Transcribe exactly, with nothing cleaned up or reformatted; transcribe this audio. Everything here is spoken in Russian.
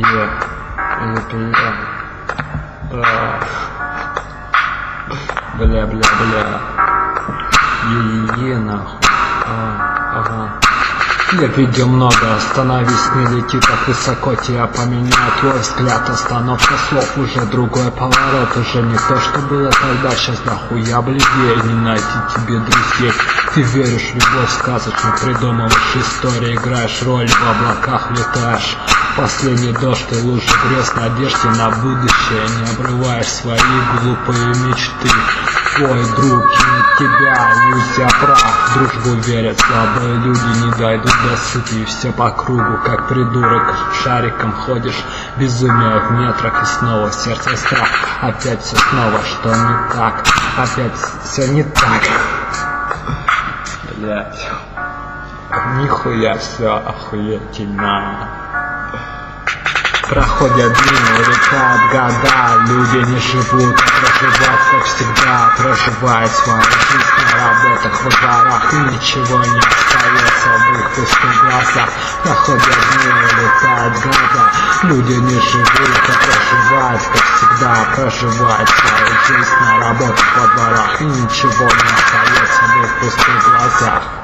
Е, е, э, бля, бля, бля. Е-е-е, нахуй. А, ага. Я видел много, остановись, не лети так высоко, тебя поменяет твой взгляд, остановка слов, уже другой поворот, уже не то, что было тогда, сейчас нахуя бледнее, не найти тебе друзей. Ты веришь в любовь сказочную, придумываешь истории, играешь роли, в облаках летаешь. Последний дождь и лужи грез, надежде на будущее, не обрываешь свои глупые мечты. Твой друг кинет тебя, иллюзия прав, дружбу верят слабые люди, не дойдут до сути. Все по кругу, как придурок, шариком ходишь, безумие в метрах, и снова в сердце страх. Опять все снова, что не так, опять все не так. Блять, нихуя все охуительно. Проходят дни, улетают года, люди не живут, а проживают, как всегда, проживают свою жизнь на работах, во дворах, и ничего не остается в их пустых глазах. Проходят дни, улетают года, люди не живут, а проживают, как всегда, проживают свою жизнь на работах, во дворах, и ничего не остается в их пустых глазах.